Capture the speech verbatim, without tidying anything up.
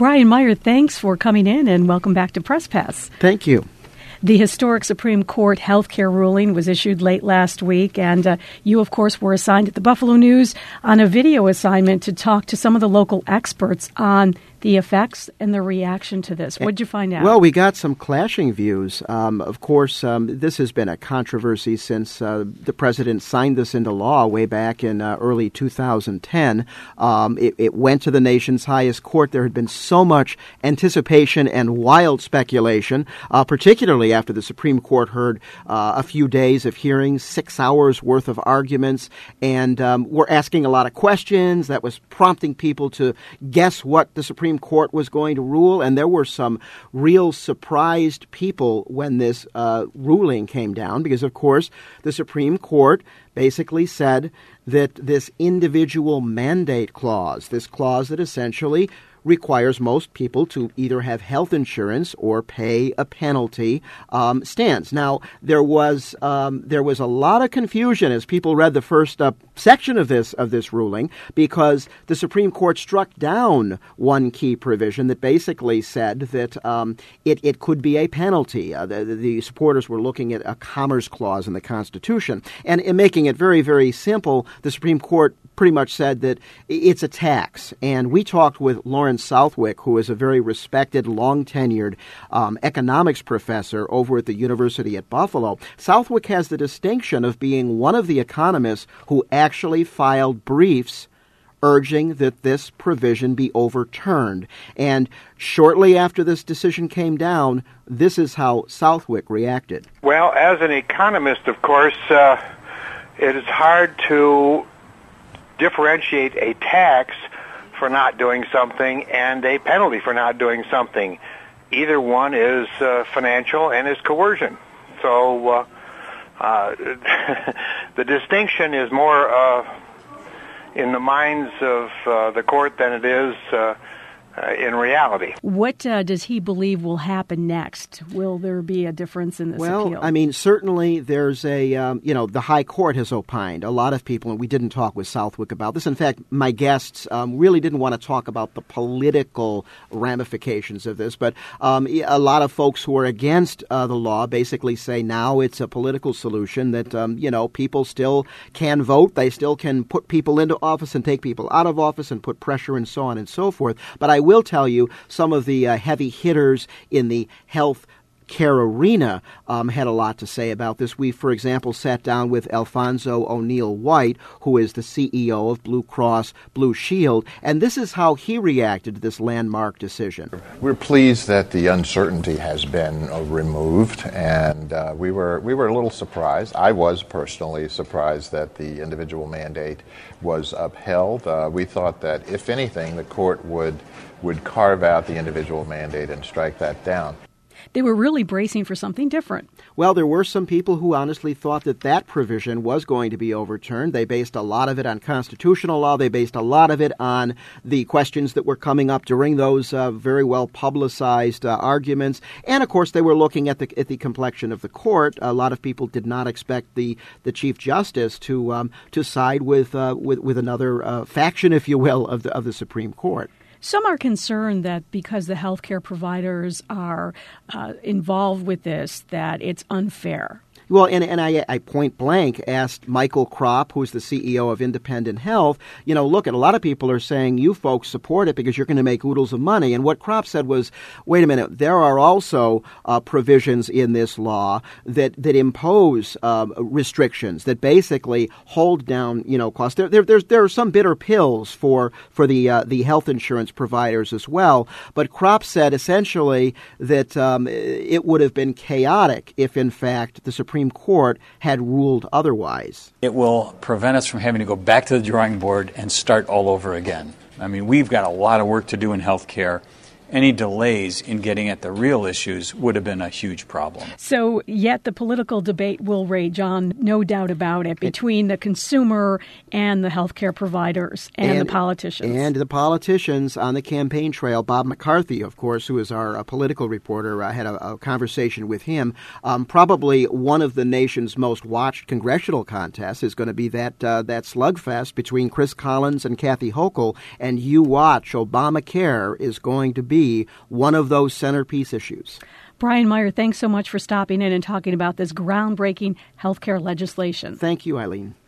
Brian Meyer, thanks for coming in and welcome back to Press Pass. Thank you. The historic Supreme Court healthcare ruling was issued late last week, and uh, you, of course, were assigned at the Buffalo News on a video assignment to talk to some of the local experts on the effects and the reaction to this. What did you find out? Well, we got some clashing views. Um, of course, um, this has been a controversy since uh, the president signed this into law way back in uh, early two thousand ten. Um, it, it went to the nation's highest court. There had been so much anticipation and wild speculation, uh, particularly after the Supreme Court heard uh, a few days of hearings, six hours worth of arguments, and um, we're asking a lot of questions. That was prompting people to guess what the Supreme Court was going to rule, and there were some real surprised people when this uh, ruling came down, because, of course, the Supreme Court basically said that this individual mandate clause, this clause that essentially requires most people to either have health insurance or pay a penalty, um, stands. Now, there was um, there was a lot of confusion as people read the first uh, section of this of this ruling, because the Supreme Court struck down one key provision that basically said that um, it it could be a penalty. Uh, the, the supporters were looking at a commerce clause in the Constitution, and in making it very very simple, the Supreme Court pretty much said that it's a tax. And we talked with Lauren Southwick, who is a very respected, long-tenured um, economics professor over at the University at Buffalo. Southwick has the distinction of being one of the economists who actually filed briefs urging that this provision be overturned. And shortly after this decision came down, this is how Southwick reacted. Well, as an economist, of course, uh, it is hard to differentiate a tax for not doing something and a penalty for not doing something. Either one is uh, financial and is coercion. So uh, uh, the distinction is more uh, in the minds of uh, the court than it is uh, uh, in reality. What uh, does he believe will happen next? Will there be a difference in this well, appeal? Well, I mean, certainly there's a, um, you know, the high court has opined. A lot of people, and we didn't talk with Southwick about this. In fact, my guests um, really didn't want to talk about the political ramifications of this. But um, a lot of folks who are against uh, the law basically say now it's a political solution that, um, you know, people still can vote. They still can put people into office and take people out of office and put pressure and so on and so forth. But I will tell you, some of the uh, heavy hitters in the health care arena um, had a lot to say about this. We, for example, sat down with Alfonso O'Neill White, who is the C E O of Blue Cross Blue Shield, and this is how he reacted to this landmark decision. We're pleased that the uncertainty has been uh, removed, and uh, we were we were a little surprised. I was personally surprised that the individual mandate was upheld. Uh, we thought that, if anything, the court would would carve out the individual mandate and strike that down. They were really bracing for something different. Well, there were some people who honestly thought that that provision was going to be overturned. They based a lot of it on constitutional law. They based a lot of it on the questions that were coming up during those uh, very well publicized uh, arguments. And, of course, they were looking at the at the complexion of the court. A lot of people did not expect the, the Chief Justice to um, to side with, uh, with with another uh, faction, if you will, of the of the Supreme Court. Some are concerned that because the healthcare providers are uh, involved with this, that it's unfair. Well, and, and I, I point blank asked Michael Kropp, who's the C E O of Independent Health, you know, look, and a lot of people are saying you folks support it because you're going to make oodles of money. And what Kropp said was, wait a minute, there are also uh, provisions in this law that, that impose uh, restrictions that basically hold down, you know, costs. There, there, there's, there are some bitter pills for, for the, uh, the health insurance providers as well. But Kropp said essentially that um, it would have been chaotic if, in fact, the Supreme Supreme Court had ruled otherwise. It will prevent us from having to go back to the drawing board and start all over again. I mean, we've got a lot of work to do in healthcare, any delays in getting at the real issues would have been a huge problem. So, yet the political debate will rage on, no doubt about it, between the consumer and the healthcare providers and, and the politicians. And the politicians on the campaign trail. Bob McCarthy, of course, who is our uh, political reporter, I uh, had a, a conversation with him. Um, probably one of the nation's most watched congressional contests is going to be that uh, that slugfest between Chris Collins and Kathy Hochul. And you watch, Obamacare is going to be one of those centerpiece issues. Brian Meyer, thanks so much for stopping in and talking about this groundbreaking healthcare legislation. Thank you, Eileen.